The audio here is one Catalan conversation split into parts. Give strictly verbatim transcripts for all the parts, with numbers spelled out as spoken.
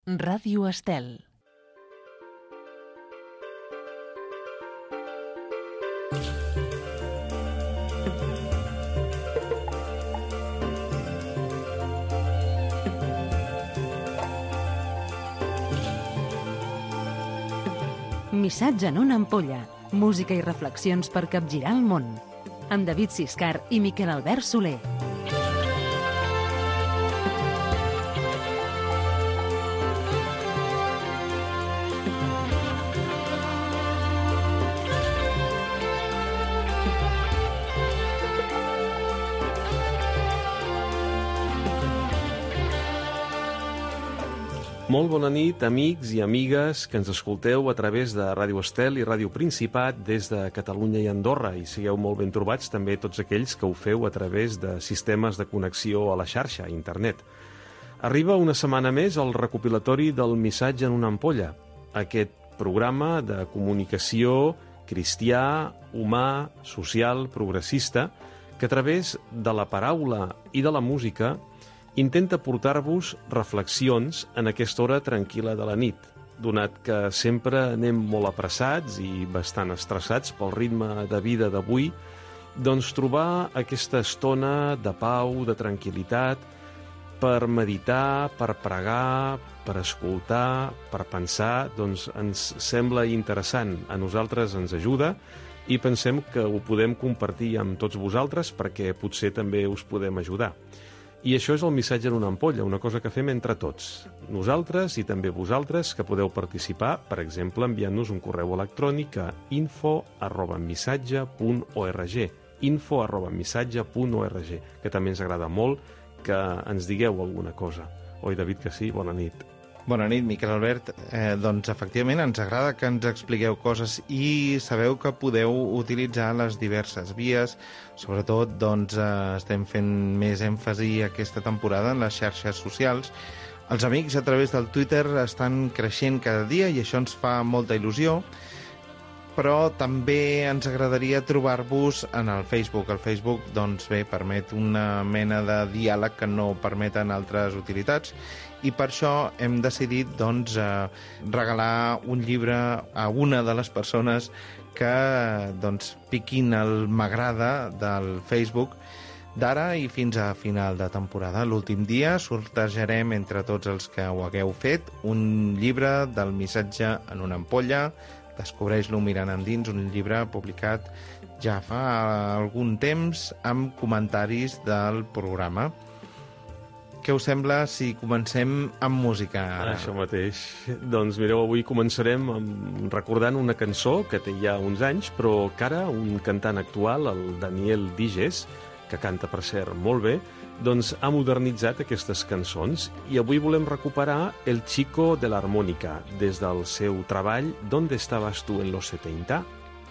Ràdio Estel. Missatge en una ampolla. Música i reflexions per capgirar el món. Amb David Siscar i Miquel Albert Soler. Molt bona nit, amics i amigues que ens escolteu a través de Ràdio Estel i Ràdio Principat des de Catalunya i Andorra, i sigueu molt ben trobats també tots aquells que ho feu a través de sistemes de connexió a la xarxa, a internet. Arriba una setmana més el recopilatori del Missatge en una ampolla, aquest programa de comunicació cristià, humà, social, progressista, que a través de la paraula i de la música intenta portar-vos reflexions en aquesta hora tranquil·la de la nit, donat que sempre anem molt apressats i bastant estressats pel ritme de vida d'avui, doncs trobar aquesta estona de pau, de tranquil·litat, per meditar, per pregar, per escoltar, per pensar, doncs ens sembla interessant. A nosaltres ens ajuda i pensem que ho podem compartir amb tots vosaltres perquè potser també us podem ajudar. I això és el Missatge en una ampolla, una cosa que fem entre tots. Nosaltres i també vosaltres, que podeu participar, per exemple, enviant-nos un correu electrònic a info arroba missatge punt org, info arroba missatge punt org, que també ens agrada molt que ens digueu alguna cosa. Oi, David, que sí? Bona nit. Bona nit, Miquel Albert. Eh, doncs, efectivament, ens agrada que ens expliqueu coses i sabeu que podeu utilitzar les diverses vies. Sobretot, doncs, eh, estem fent més èmfasi aquesta temporada en les xarxes socials. Els amics a través del Twitter estan creixent cada dia i això ens fa molta il·lusió, però també ens agradaria trobar-vos en el Facebook. El Facebook, doncs bé, permet una mena de diàleg que no permeten altres utilitats, i per això hem decidit doncs, eh, regalar un llibre a una de les persones que doncs, piquin el m'agrada del Facebook d'ara i fins a final de temporada. L'últim dia sortejarem entre tots els que ho hagueu fet un llibre del Missatge en una ampolla. Descobreix-lo mirant endins, un llibre publicat ja fa algun temps amb comentaris del programa. Què us sembla si comencem amb música? Això mateix. Doncs mireu, avui començarem amb, recordant una cançó que té ja uns anys, però que ara un cantant actual, el Daniel Diges, que canta per cert molt bé, doncs ha modernitzat aquestes cançons i avui volem recuperar El Chico de la Armónica des del seu treball ¿Dónde estabas tú en los setenta?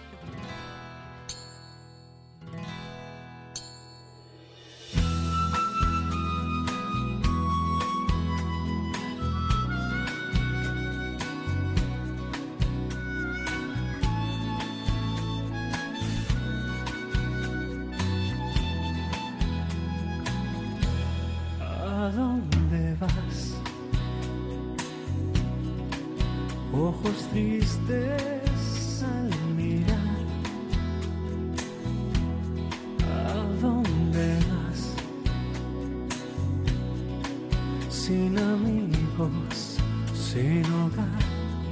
Ojos tristes al mirar, ¿a dónde vas? Sin amigos, sin hogar.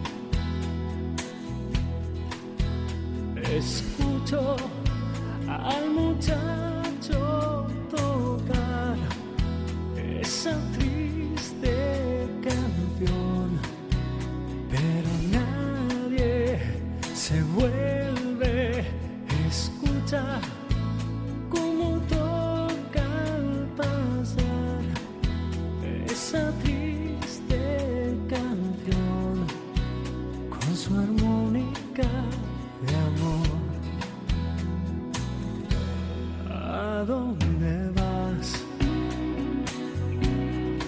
Escucho al muchacho tocar esa triste canción, pero nadie se vuelve a escuchar cómo toca al pasar esa triste canción con su armónica de amor. ¿A dónde vas?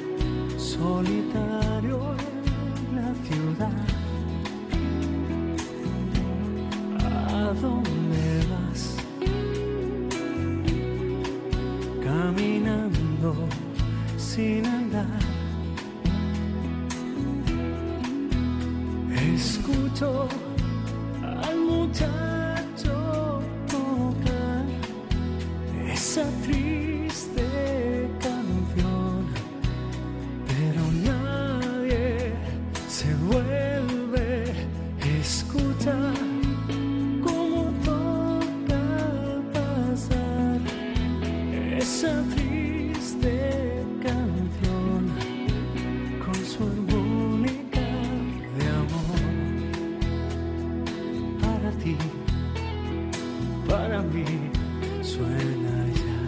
escucho al muchacho tocar esa triste canción, pero nadie se vuelve a escuchar cómo toca pasar esa triste canción con su armónica de amor. Para ti, para mí, suena ya.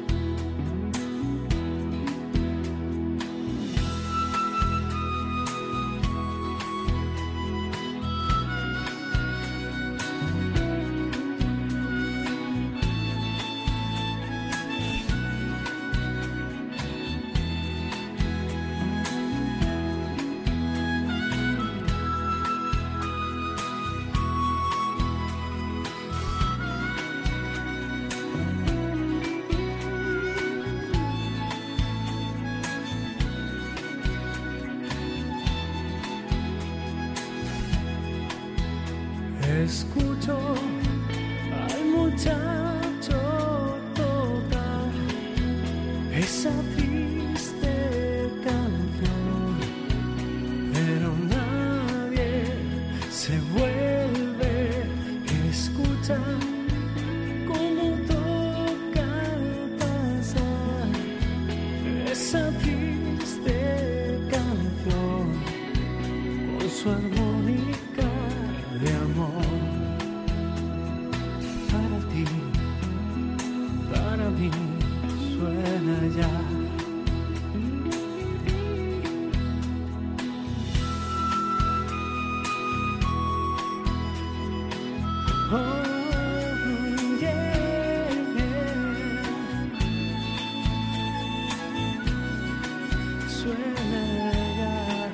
Escucho al muchacho tocar esa triste canción, pero nadie se vuelve a escuchar cómo toca pasar esa triste canción con su armónica de amor. Para ti, para mí, suena ya. Oh, yeah, suena ya.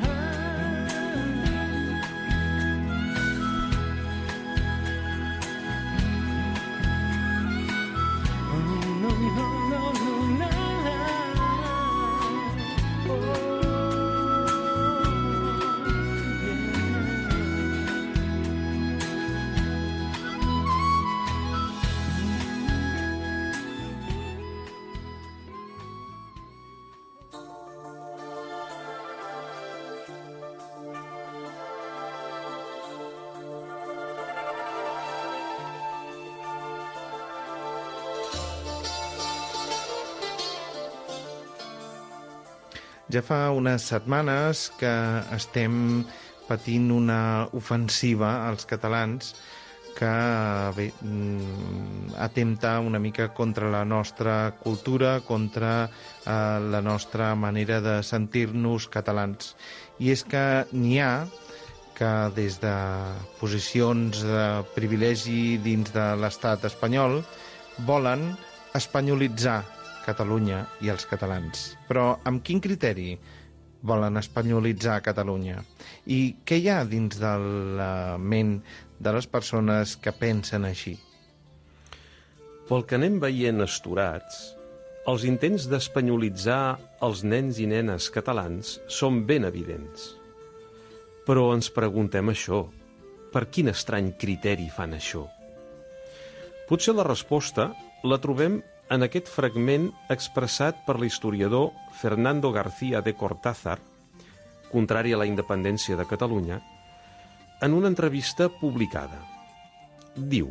Ja fa unes setmanes que estem patint una ofensiva als catalans que bé, atempta una mica contra la nostra cultura, contra eh, la nostra manera de sentir-nos catalans. I és que n'hi ha que des de posicions de privilegi dins de l'estat espanyol volen espanyolitzar Catalunya i els catalans. Però amb quin criteri volen espanyolitzar Catalunya? I què hi ha dins de la ment de les persones que pensen així? Pel que anem veient astorats, els intents d'espanyolitzar els nens i nenes catalans són ben evidents. Però ens preguntem això, per quin estrany criteri fan això? Potser la resposta la trobem en aquest fragment expressat per l'historiador Fernando García de Cortázar, contrari a la independència de Catalunya, en una entrevista publicada. Diu: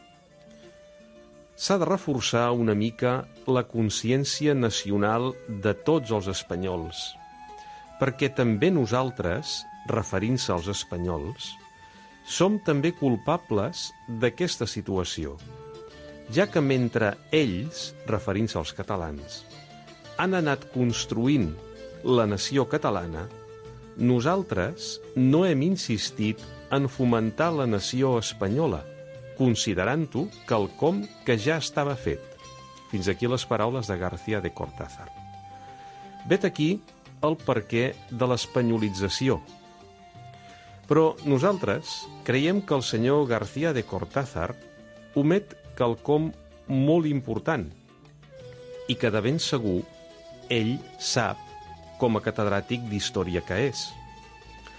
s'ha de reforçar una mica la consciència nacional de tots els espanyols, perquè també nosaltres, referint-se als espanyols, som també culpables d'aquesta situació, ja que mentre ells, referint-se als catalans, han anat construint la nació catalana, nosaltres no hem insistit en fomentar la nació espanyola, considerant-ho quelcom que ja estava fet. Fins aquí les paraules de García de Cortázar. Vet aquí el perquè de l'espanyolització. Però nosaltres creiem que el senyor García de Cortázar omet quelcom molt important i que de ben segur ell sap com a catedràtic d'història que és.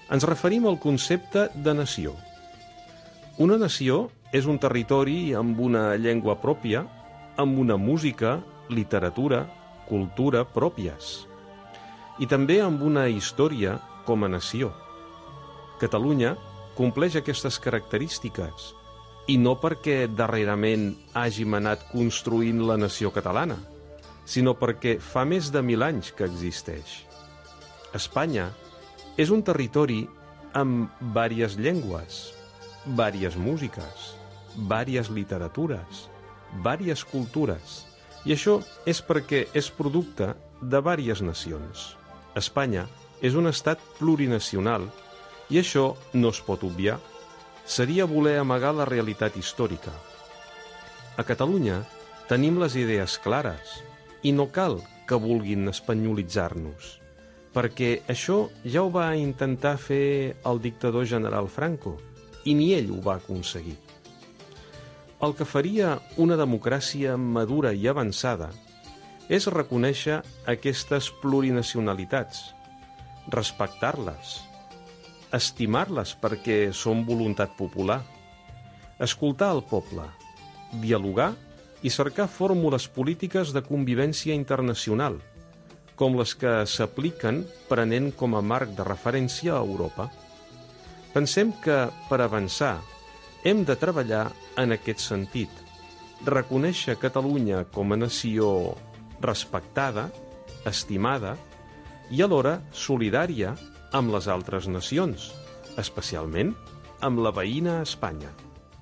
Ens referim al concepte de nació. Una nació és un territori amb una llengua pròpia, amb una música, literatura, cultura pròpies, i també amb una història com a nació. Catalunya compleix aquestes característiques, i no perquè darrerament hàgim anat construint la nació catalana, sinó perquè fa més de mil anys que existeix. Espanya és un territori amb vàries llengües, vàries músiques, vàries literatures, vàries cultures, i això és perquè és producte de vàries nacions. Espanya és un estat plurinacional i això no es pot obviar. Seria voler amagar la realitat històrica. A Catalunya tenim les idees clares i no cal que vulguin espanyolitzar-nos, perquè això ja ho va intentar fer el dictador general Franco i ni ell ho va aconseguir. El que faria una democràcia madura i avançada és reconèixer aquestes plurinacionalitats, respectar-les, estimar-les perquè són voluntat popular, escoltar el poble, dialogar i cercar fórmules polítiques de convivència internacional, com les que s'apliquen prenent com a marc de referència a Europa. Pensem que, per avançar, hem de treballar en aquest sentit, reconèixer Catalunya com a nació respectada, estimada i alhora solidària amb les altres nacions, especialment amb la veïna Espanya.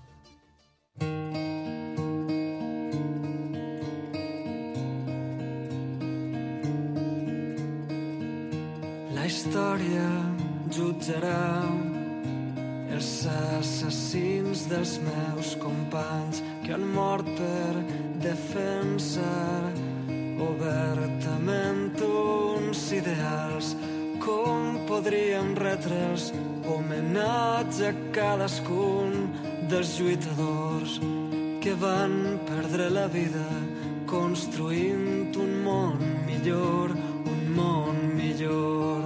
La història jutjarà els assassins dels meus companys que han mort per defensar obertament uns ideals. Com podríem retre'ls homenatge a cadascun dels lluitadors que van perdre la vida construint un món millor, un món millor.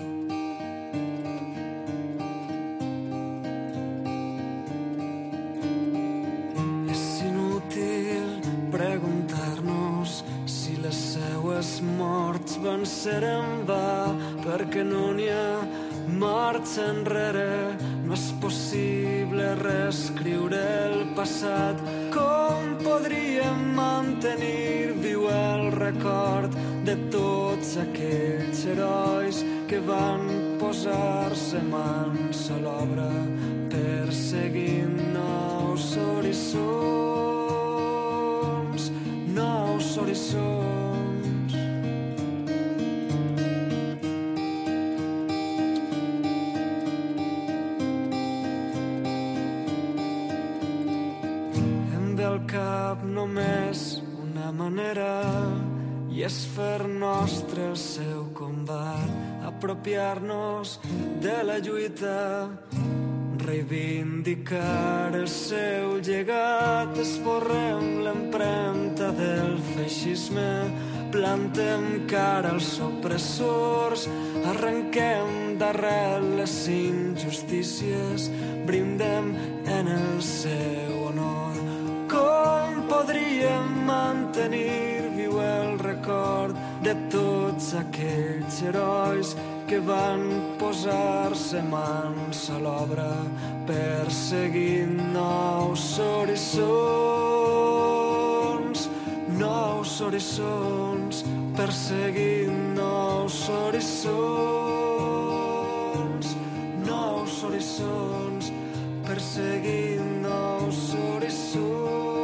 És inútil preguntar-nos si les seues morts van ser en va, perquè no n'hi ha marxa enrere. No és possible reescriure el passat. Com podríem mantenir viu el record de tots aquells herois que van posar-se mans a l'obra perseguint nous horitzons, nous horitzons. Em ve al cap només una manera i és fer nostre el seu combat, apropiar-nos de la lluita, reivindicar el seu llegat. Esborrem l'empremta del feixisme, plantem cara als opressors, arrenquem d'arrel les injustícies, brindem en el seu honor. Com podríem mantenir viu el record de tots aquells herois que van posar-se mans a l'obra perseguint nous horitzons, nous horitzons, perseguint nous horitzons, nous horitzons, perseguint nous horitzons.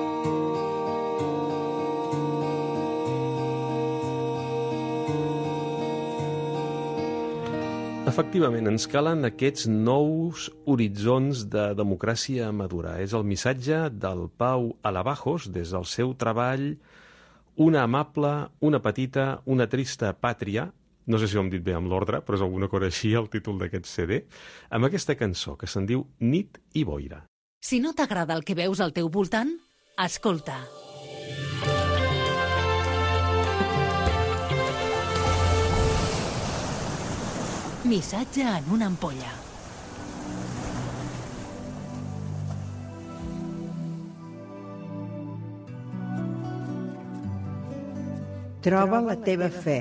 Efectivament, ens calen aquests nous horitzons de democràcia madura. És el missatge del Pau Alabajos des del seu treball Una amable, una petita, una trista pàtria. No sé si ho hem dit bé amb l'ordre, però és alguna cosa així el títol d'aquest C D, amb aquesta cançó que se'n diu Nit i boira. Si no t'agrada el que veus al teu voltant, escolta. Missatge en una ampolla. Troba la teva fe.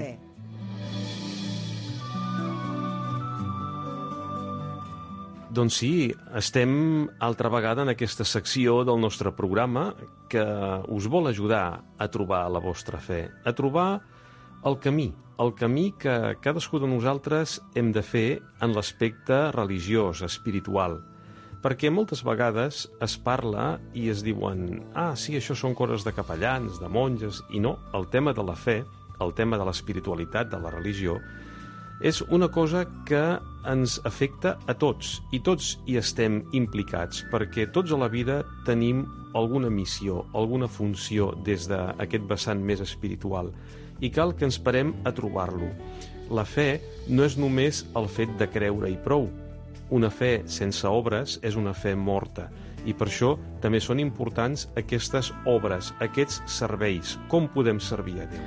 Doncs sí, estem altra vegada en aquesta secció del nostre programa que us vol ajudar a trobar la vostra fe, a trobar el camí, el camí que cadascú de nosaltres hem de fer en l'aspecte religiós, espiritual. Perquè moltes vegades es parla i es diuen ah, sí, això són coses de capellans, de monges, i no, el tema de la fe, el tema de l'espiritualitat, de la religió, és una cosa que ens afecta a tots, i tots hi estem implicats, perquè tots a la vida tenim alguna missió, alguna funció des d'aquest vessant més espiritual, i cal que ens parem a trobar-lo. La fe no és només el fet de creure i prou. Una fe sense obres és una fe morta, i per això també són importants aquestes obres, aquests serveis. Com podem servir a Déu?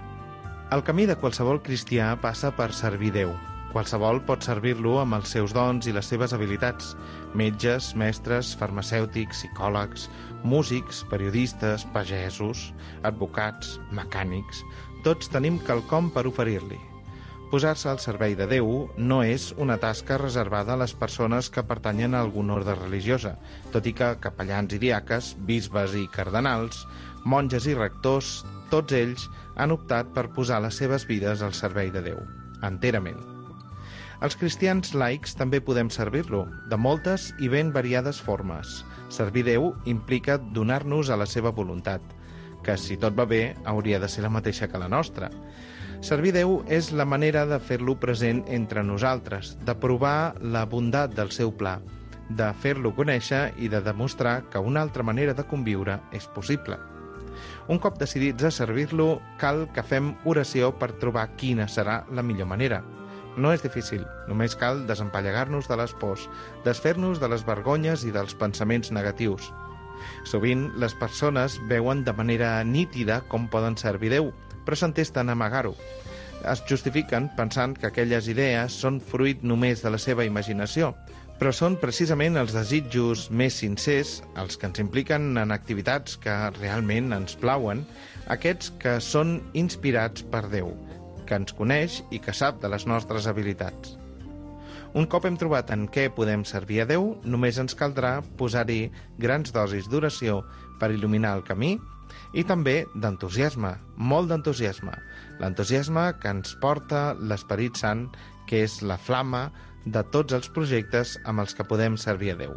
El camí de qualsevol cristià passa per servir Déu. Qualsevol pot servir-lo amb els seus dons i les seves habilitats. Metges, mestres, farmacèutics, psicòlegs, músics, periodistes, pagesos, advocats, mecànics... Tots tenim quelcom per oferir-li. Posar-se al servei de Déu no és una tasca reservada a les persones que pertanyen a alguna ordre religiosa, tot i que capellans i diaques, bisbes i cardenals, monges i rectors, tots ells han optat per posar les seves vides al servei de Déu, enterament. Els cristians laics també podem servir-lo, de moltes i ben variades formes. Servir Déu implica donar-nos a la seva voluntat, que si tot va bé hauria de ser la mateixa que la nostra. Servir Déu és la manera de fer-lo present entre nosaltres, de provar la bondat del seu pla, de fer-lo conèixer i de demostrar que una altra manera de conviure és possible. Un cop decidits a servir-lo, cal que fem oració per trobar quina serà la millor manera. No és difícil, només cal desempallegar-nos de les pors, desfer-nos de les vergonyes i dels pensaments negatius. Sovint, les persones veuen de manera nítida com poden servir Déu, però s'entesten a amagar-ho. Es justifiquen pensant que aquelles idees són fruit només de la seva imaginació, però són precisament els desitjos més sincers, els que ens impliquen en activitats que realment ens plauen, aquests que són inspirats per Déu, que ens coneix i que sap de les nostres habilitats. Un cop hem trobat en què podem servir a Déu, només ens caldrà posar-hi grans dosis d'oració per il·luminar el camí i també d'entusiasme, molt d'entusiasme. L'entusiasme que ens porta l'Esperit Sant, que és la flama de tots els projectes amb els que podem servir a Déu.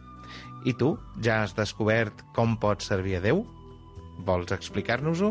I tu, ja has descobert com pots servir a Déu? Vols explicar-nos-ho?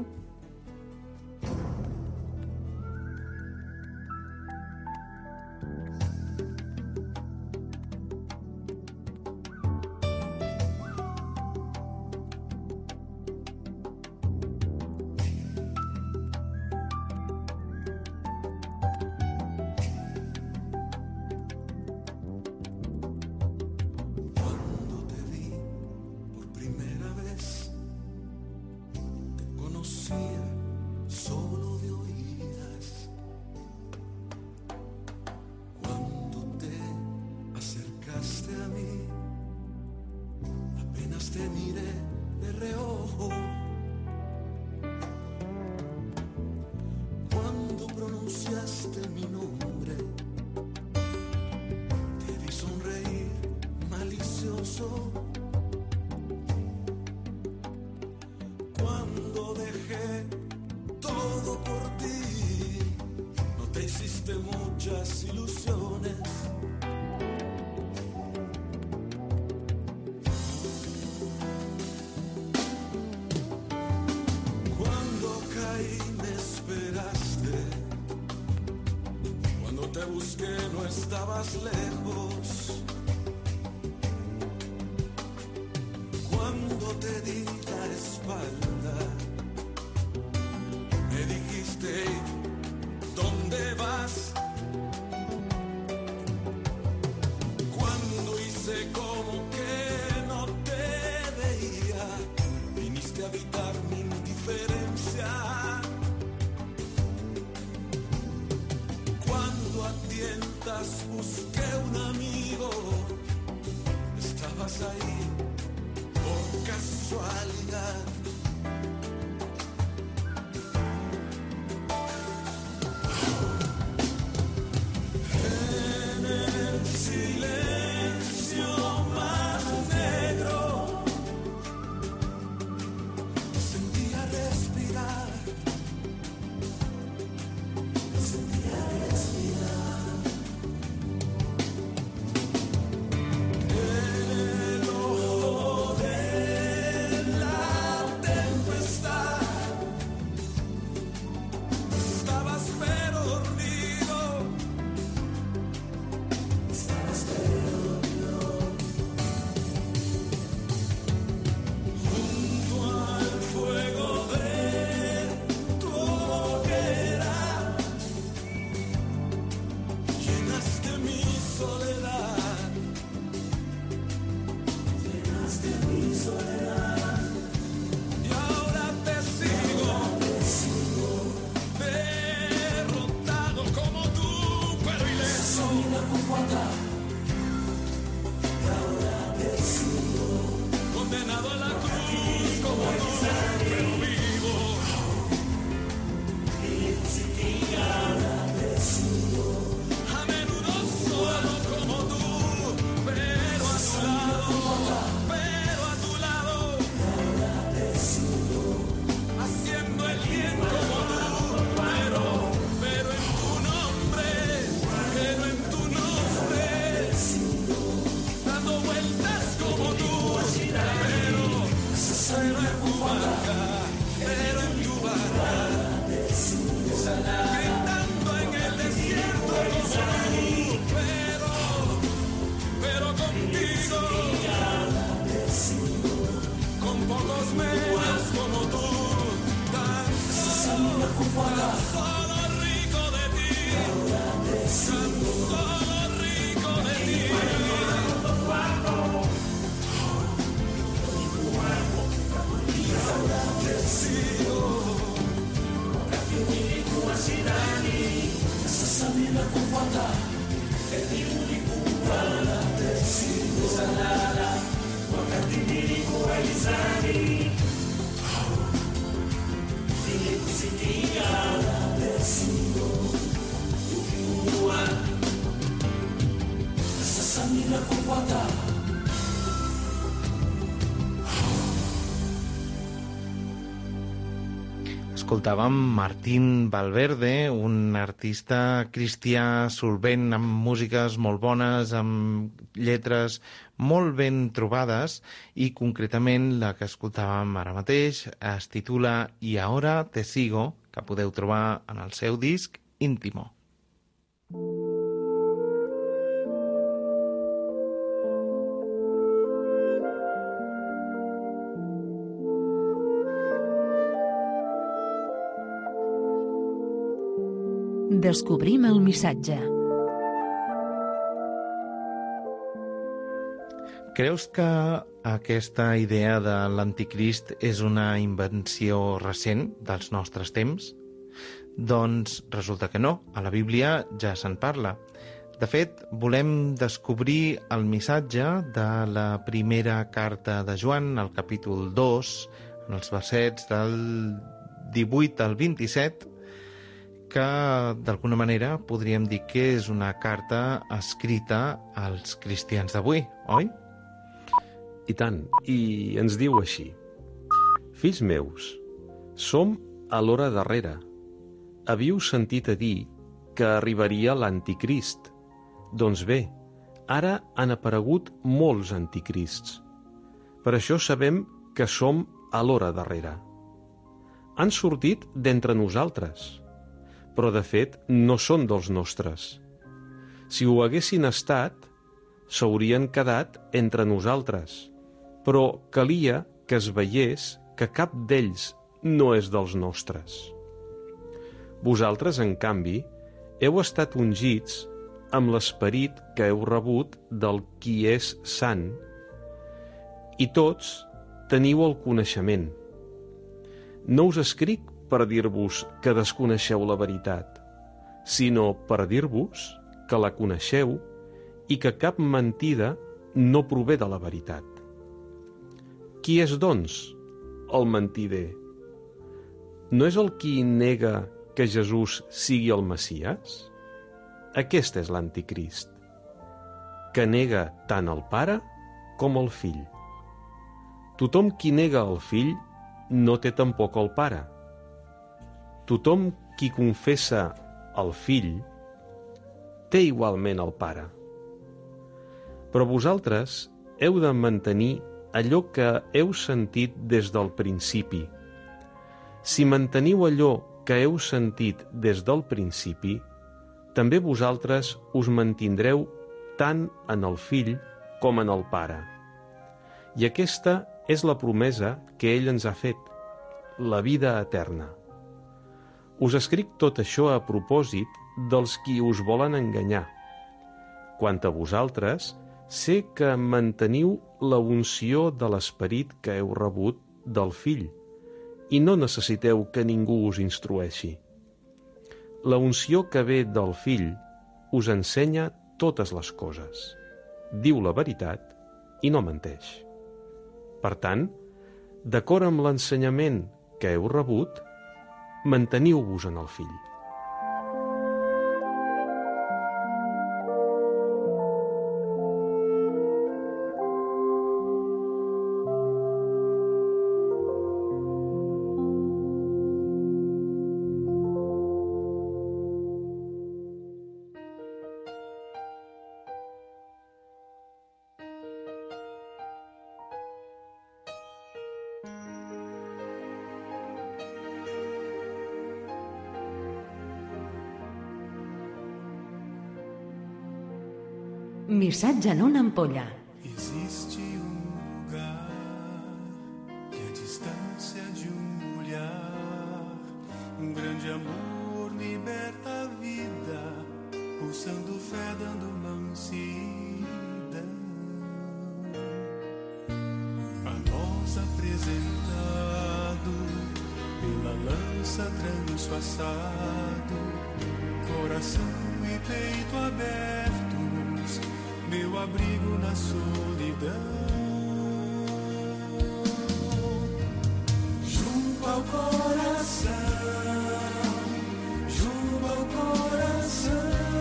Condenado a la cruz como no, pero vivo. A menudo solo como tú, pero a tu lado, pero a tu lado, haciendo el bien como tú, pero, pero en tu nombre, pero en tu nombre, dando vueltas como tú, pero, pero en tu barca, pero en tu barca, gritando en el desierto como tú, pero, pero contigo, con pocos menos como tú, tan solo, tan solo rico de ti, tan solo rico de ti. Escoltàvem Martín Valverde, un artista cristià solvent amb músiques molt bones, amb lletres molt ben trobades, i concretament la que escoltàvem ara mateix es titula Y ahora te sigo, que podeu trobar en el seu disc Íntimo. Descobrim el missatge. Creus que aquesta idea de l'anticrist és una invenció recent dels nostres temps? Doncs resulta que no. A la Bíblia ja se'n parla. De fet, volem descobrir el missatge de la primera carta de Joan, al capítol dos, en els versets del divuit al vint-i-set, que d'alguna manera podríem dir que és una carta escrita als cristians d'avui, oi? I tant, i ens diu així: Fills meus, som a l'hora darrera. Havíeu sentit a dir que arribaria l'anticrist. Doncs bé, ara han aparegut molts anticrists. Per això sabem que som a l'hora darrera. Han sortit d'entre nosaltres, però de fet no són dels nostres. Si ho haguessin estat, s'haurien quedat entre nosaltres, però calia que es veiés que cap d'ells no és dels nostres. Vosaltres, en canvi, heu estat ungits amb l'esperit que heu rebut del qui és sant, i tots teniu el coneixement. No us escric per dir-vos que desconeixeu la veritat, sinó per dir-vos que la coneixeu i que cap mentida no prové de la veritat. Qui és, doncs, el mentider? No és el qui nega que Jesús sigui el Messies? Aquest és l'anticrist, que nega tant el Pare com el Fill. Tothom qui nega el Fill no té tampoc el Pare. Tothom qui confessa el Fill té igualment el Pare. Però vosaltres heu de mantenir allò que heu sentit des del principi. Si manteniu allò que heu sentit des del principi, també vosaltres us mantindreu tant en el Fill com en el Pare. I aquesta és la promesa que ell ens ha fet, la vida eterna. Us escric tot això a propòsit dels qui us volen enganyar. Quant a vosaltres, sé que manteniu la unció de l'esperit que heu rebut del Fill i no necessiteu que ningú us instrueixi. La unció que ve del Fill us ensenya totes les coses, diu la veritat i no menteix. Per tant, d'acord amb l'ensenyament que heu rebut, manteniu-vos en el fill. Missatge en una ampolla. Existe um lugar que a distância de um olhar, um grande amor liberta a vida, pulsando fé, dando mansidão. A nós apresentado pela lança transpassado, coração e peito abertos, meu abrigo na solidão. Junto ao coração, junto ao coração,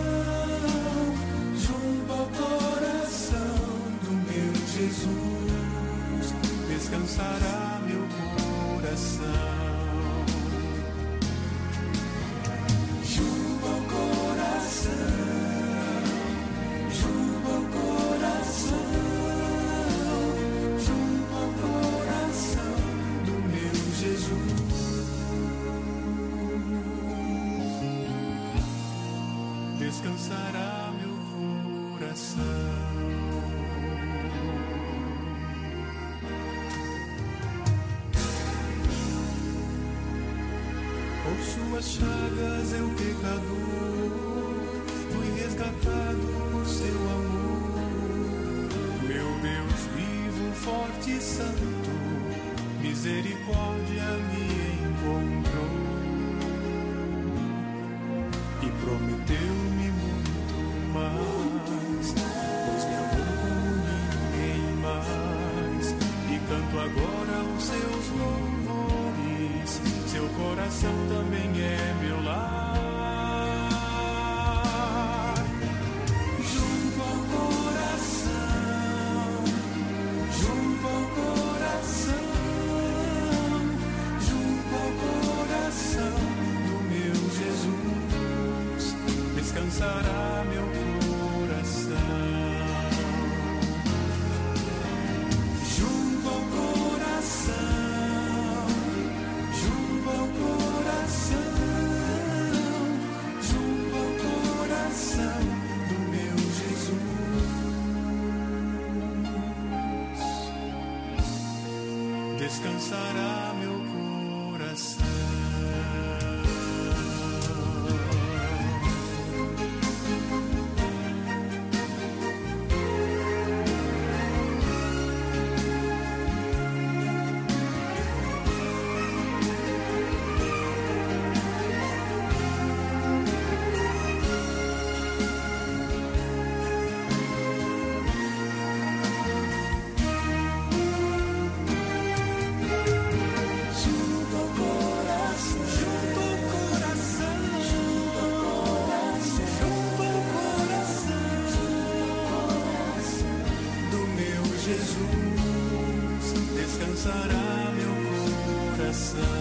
junto ao coração do meu Jesus, descansará meu coração. Junto ao coração, descansará meu coração. Por suas chagas eu pecador, fui resgatado por seu amor. Meu Deus vivo, forte e santo, misericórdia me encontrou e prometeu-me muito mais, pois me amou como ninguém mais, e canto agora os seus louvores. Seu coração também é meu lar. Junto ao coração, junto ao coração, junto ao coração do meu Jesus, descansará meu coração. Junto ao coração, junto ao coração, junto ao coração do meu Jesus, descansará meu coração. Descansará meu coração.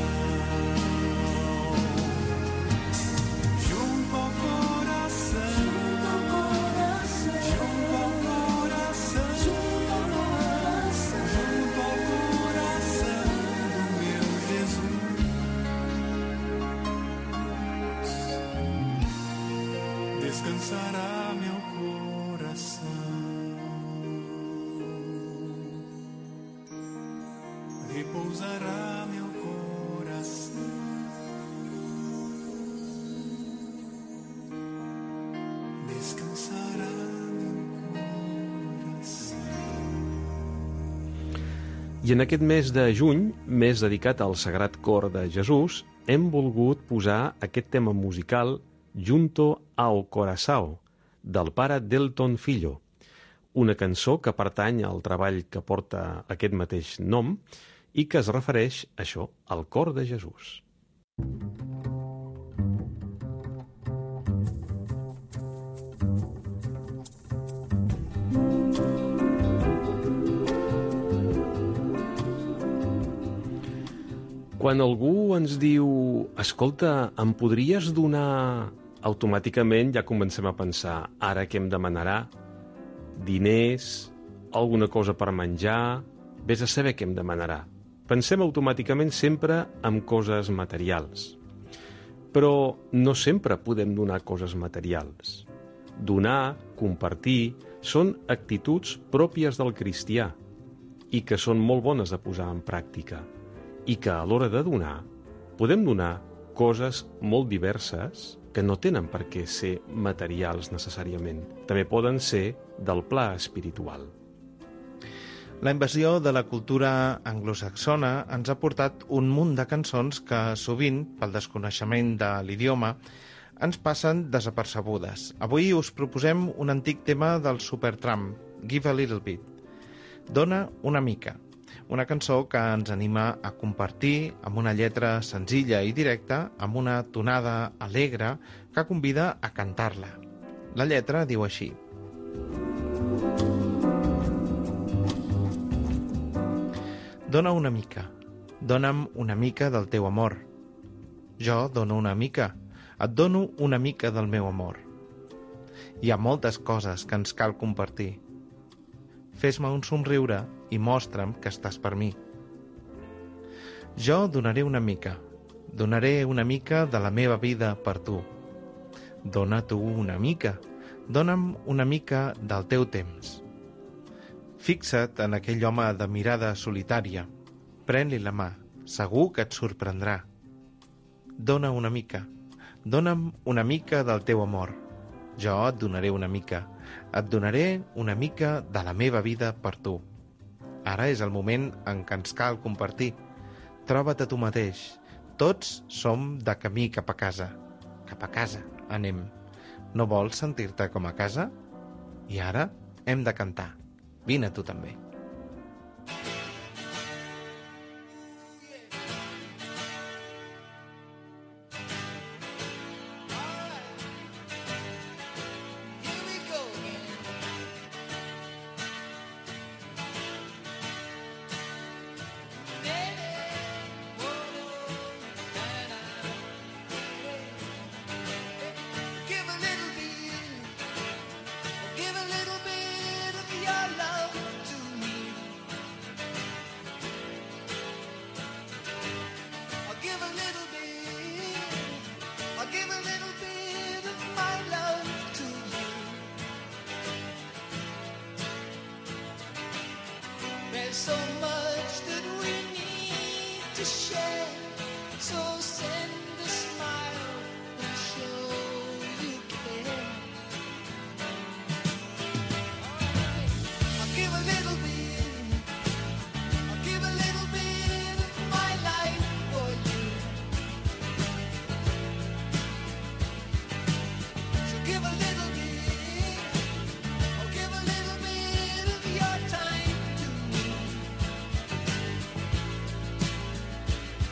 Junto ao coração, junto ao coração, junto ao coração, junto ao coração, junto ao coração do meu Jesus, descansará meu coração. Repousará meu coração, descansará meu coração. I en aquest mes de juny, mes dedicat al Sagrat Cor de Jesús, hem volgut posar aquest tema musical Junto ao Coração, del pare d'Elton Filho, una cançó que pertany al treball que porta aquest mateix nom i que es refereix a això, al cor de Jesús. Quan algú ens diu «Escolta, em podries donar...», automàticament ja comencem a pensar «Ara què em demanarà? Diners? Alguna cosa per menjar? Vés a saber què em demanarà». Pensem automàticament sempre en coses materials. Però no sempre podem donar coses materials. Donar, compartir, són actituds pròpies del cristià i que són molt bones de posar en pràctica. I que a l'hora de donar, podem donar coses molt diverses que no tenen per què ser materials necessàriament. També poden ser del pla espiritual. La invasió de la cultura anglosaxona ens ha portat un munt de cançons que sovint, pel desconeixement de l'idioma, ens passen desapercebudes. Avui us proposem un antic tema del Supertramp, Give a Little Bit. Dona una mica. Una cançó que ens anima a compartir amb una lletra senzilla i directa, amb una tonada alegre que convida a cantar-la. La lletra diu així. Dona una mica, dona'm una mica del teu amor. Jo dono una mica, et dono una mica del meu amor. Hi ha moltes coses que ens cal compartir. Fes-me un somriure i mostra'm que estàs per mi. Jo donaré una mica, donaré una mica de la meva vida per tu. Dona tu una mica, dona'm una mica del teu temps. Fixa't en aquell home de mirada solitària. Pren-li la mà, segur que et sorprendrà. Dona una mica, dona'm una mica del teu amor. Jo et donaré una mica, et donaré una mica de la meva vida per tu. Ara és el moment en què ens cal compartir. Troba't a tu mateix. Tots som de camí cap a casa. Cap a casa anem. No vols sentir-te com a casa? I ara hem de cantar. Vine tu també. So much that we need to share. So send a smile and show you care. I'll give a little bit. I'll give a little bit of my life for you. So give a little bit. I'll give a little bit of your time.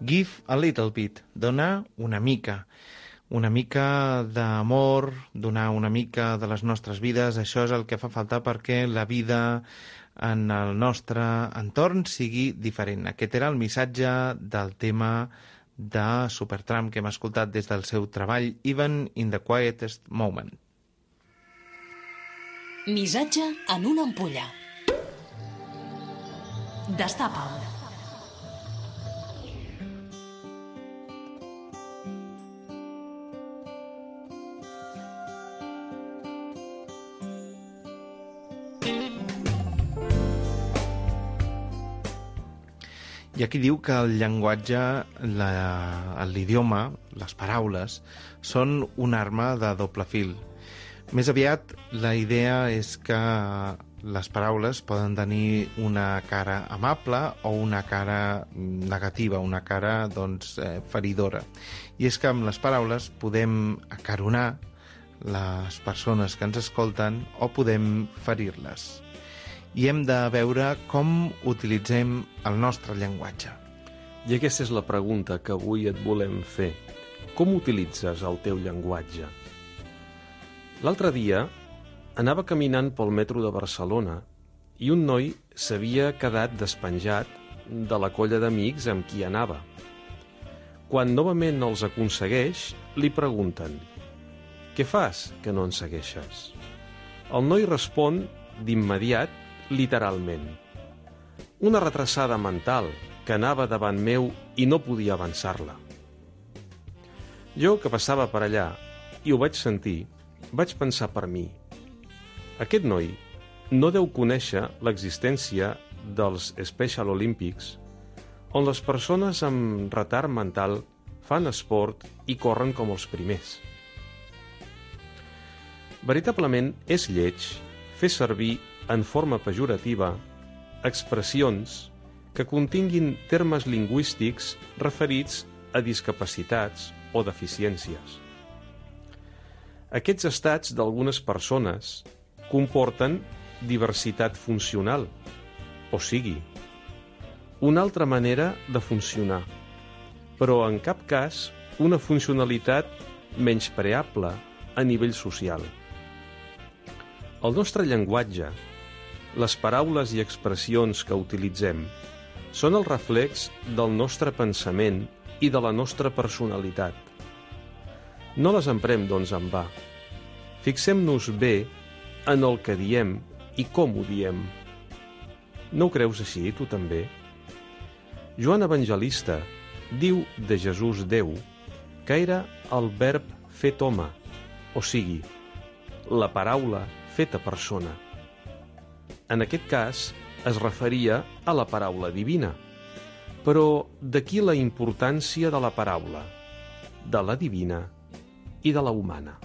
Give a little bit, donar una mica. Una mica d'amor, donar una mica de les nostres vides, això és el que fa falta perquè la vida en el nostre entorn sigui diferent. Aquest era el missatge del tema de Supertramp que hem escoltat des del seu treball Even in the Quietest Moment. Missatge en una ampolla. Destapa'l. Hi ha qui diu que el llenguatge, la- l'idioma, les paraules, són una arma de doble fil. Més aviat, la idea és que les paraules poden tenir una cara amable o una cara negativa, una cara doncs, eh, feridora. I és que amb les paraules podem acaronar les persones que ens escolten o podem ferir-les. I hem de veure com utilitzem el nostre llenguatge. I aquesta és la pregunta que avui et volem fer. Com utilitzes el teu llenguatge? L'altre dia anava caminant pel metro de Barcelona i un noi s'havia quedat despenjat de la colla d'amics amb qui anava. Quan novament els aconsegueix, li pregunten: «Què fas que no ens segueixes?» El noi respon d'immediat, literalment: «Una retrasada mental que anava davant meu i no podia avançar-la». Jo, que passava per allà i ho vaig sentir, vaig pensar per mi: aquest noi no deu conèixer l'existència dels Special Olympics, on les persones amb retard mental fan esport i corren com els primers. Veritablement és lleig fer servir en forma pejorativa expressions que continguin termes lingüístics referits a discapacitats o deficiències. Aquests estats d'algunes persones comporten diversitat funcional, o sigui, una altra manera de funcionar, però en cap cas una funcionalitat menyspreable a nivell social. El nostre llenguatge, les paraules i expressions que utilitzem, són el reflex del nostre pensament i de la nostra personalitat. No les emprem, doncs, en va. Fixem-nos bé en el que diem i com ho diem. No ho creus així, tu també? Joan Evangelista diu de Jesús Déu que era el verb fet home, o sigui, la paraula feta persona. En aquest cas es referia a la paraula divina, però d'aquí la importància de la paraula, de la divina i de la humana.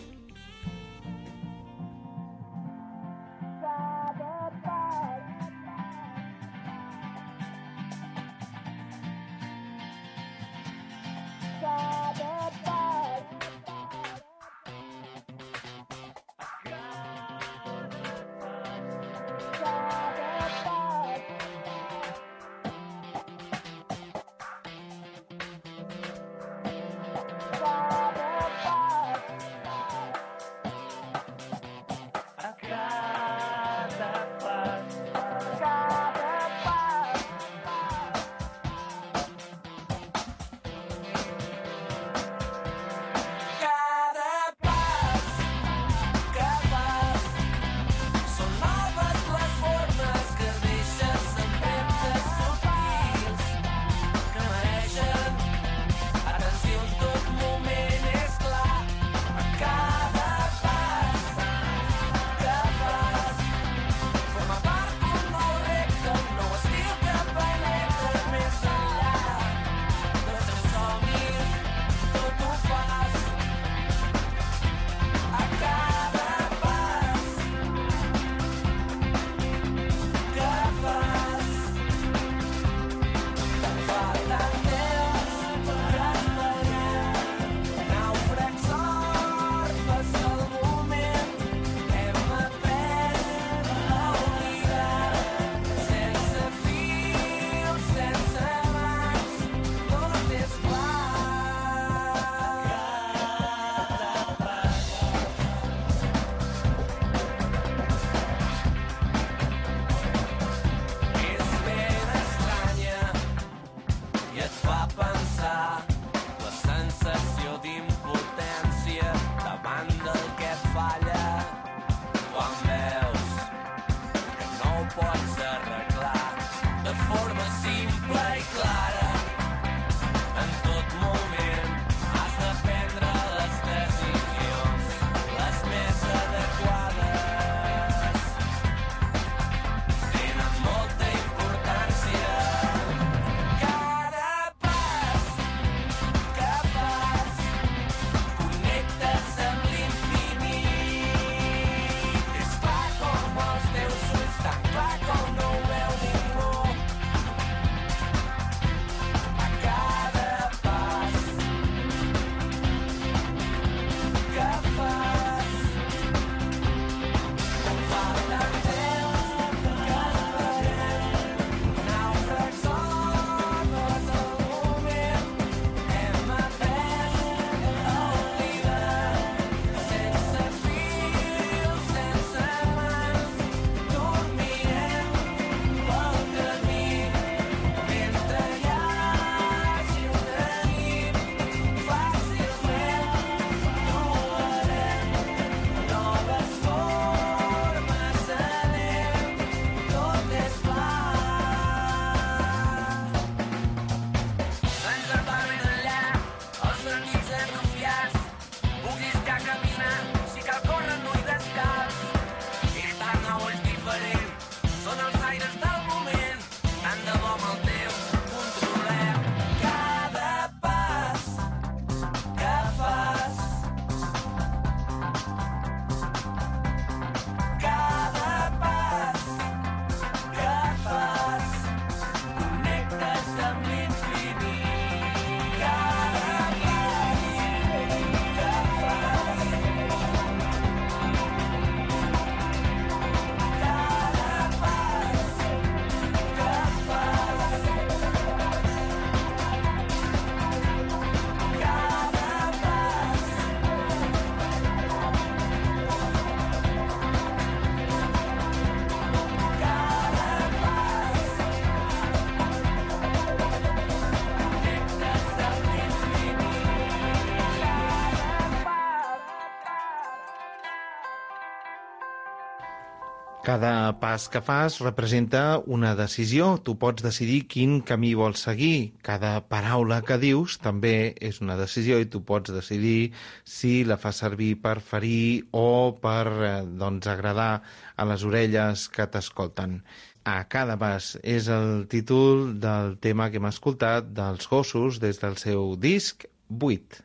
Cada pas que fas representa una decisió. Tu pots decidir quin camí vols seguir. Cada paraula que dius també és una decisió i tu pots decidir si la fas servir per ferir o per eh, doncs, agradar a les orelles que t'escolten. A cada pas és el títol del tema que hem escoltat dels Gossos des del seu disc vuit.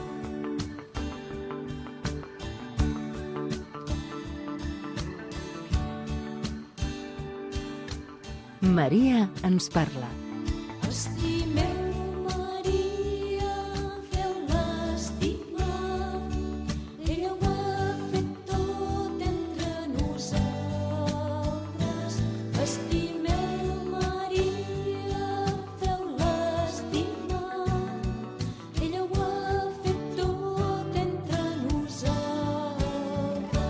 Maria ens parla. Estimeu Maria, feu-la estimar. Ella ho ha fet tot entre nosaltres. Estimeu Maria, feu-la estimar. Ella ho ha fet tot entre nosaltres.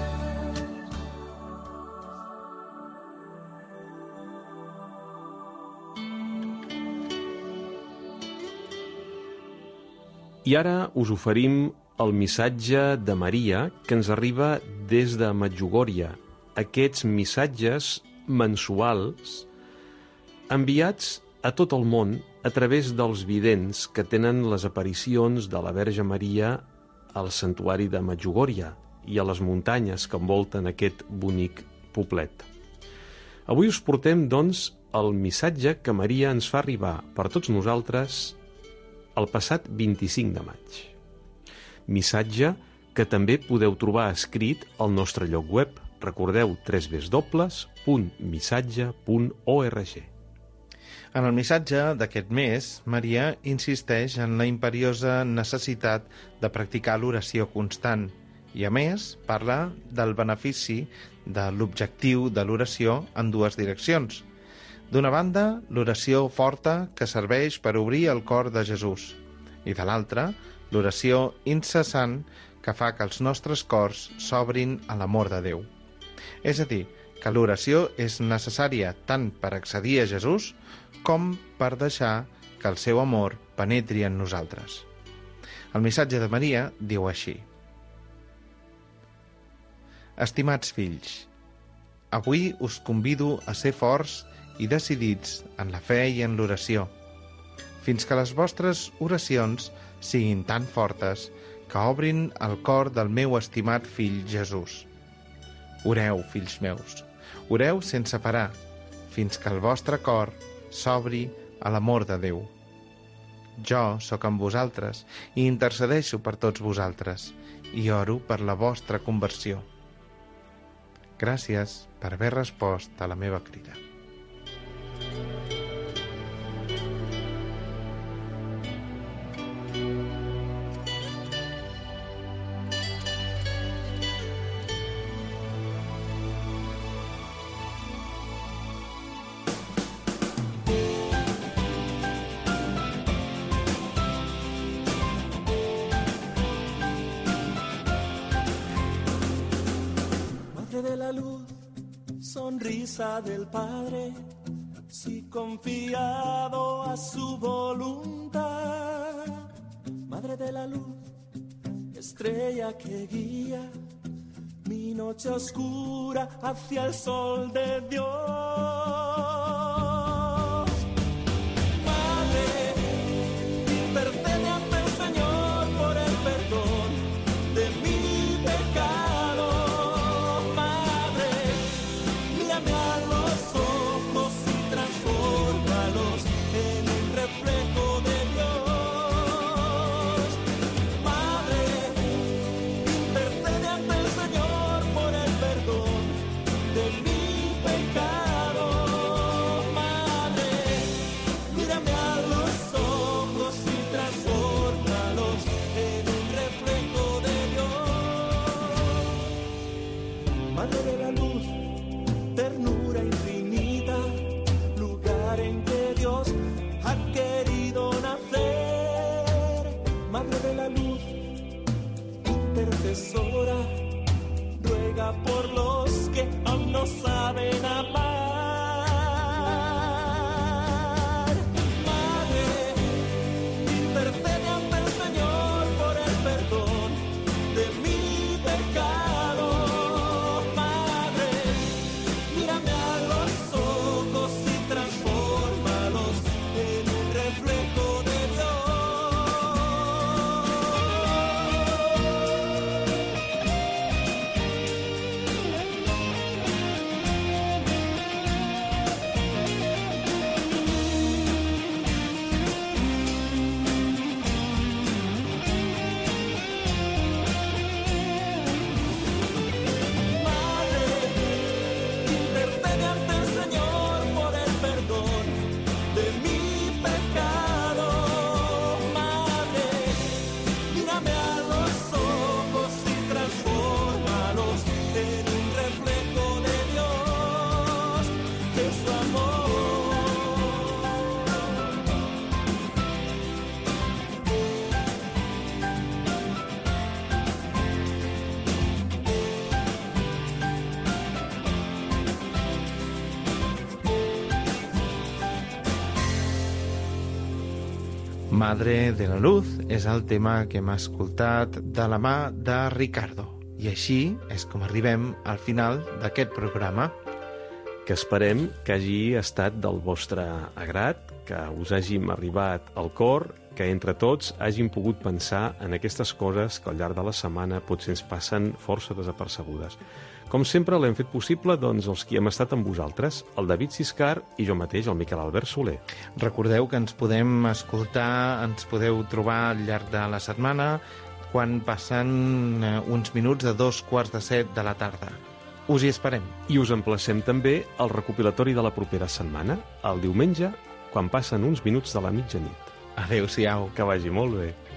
I ara us oferim el missatge de Maria que ens arriba des de Medjugorje. Aquests missatges mensuals enviats a tot el món a través dels vidents que tenen les aparicions de la Verge Maria al santuari de Medjugorje i a les muntanyes que envolten aquest bonic poblet. Avui us portem, doncs, el missatge que Maria ens fa arribar per tots nosaltres el passat vint-i-cinc de maig. Missatge que també podeu trobar escrit al nostre lloc web. Recordeu, w w w punt missatge punt org. En el missatge d'aquest mes, Maria insisteix en la imperiosa necessitat de practicar l'oració constant i, a més, parla del benefici de l'objectiu de l'oració en dues direccions. D'una banda, l'oració forta que serveix per obrir el cor de Jesús i, de l'altra, l'oració incessant que fa que els nostres cors s'obrin a l'amor de Déu. És a dir, que l'oració és necessària tant per accedir a Jesús com per deixar que el seu amor penetri en nosaltres. El missatge de Maria diu així: Estimats fills, avui us convido a ser forts i decidits en la fe i en l'oració, fins que les vostres oracions siguin tan fortes que obrin el cor del meu estimat fill Jesús. Oreu, fills meus, oreu sense parar, fins que el vostre cor s'obri a l'amor de Déu. Jo sóc amb vosaltres i intercedeixo per tots vosaltres i oro per la vostra conversió. Gràcies per haver respost a la meva crida. De la luz, sonrisa del Padre, si confiado a su voluntad. Madre de la luz, estrella que guía mi noche oscura hacia el sol de Dios. Madre, intercede ante el Señor por el perdón de mi pecado. Intercesora, ruega por los que aún no saben amar. Madre, intercede ante el Señor por el perdón de mi pecado. Madre, Madre de la Luz és el tema que hem escoltat de la mà de Ricardo. I així és com arribem al final d'aquest programa. Que esperem que hagi estat del vostre agrat, que us hàgim arribat al cor, que entre tots hàgim pogut pensar en aquestes coses que al llarg de la setmana potser ens passen força desapercebudes. Com sempre l'hem fet possible doncs, els qui hem estat amb vosaltres, el David Siscar i jo mateix, el Miquel Albert Soler. Recordeu que ens podem escoltar, ens podeu trobar al llarg de la setmana quan passen uns minuts de dos quarts de set de la tarda. Us hi esperem. I us emplacem també al recopilatori de la propera setmana, el diumenge, quan passen uns minuts de la mitjanit. Adéu-siau. Que vagi molt bé.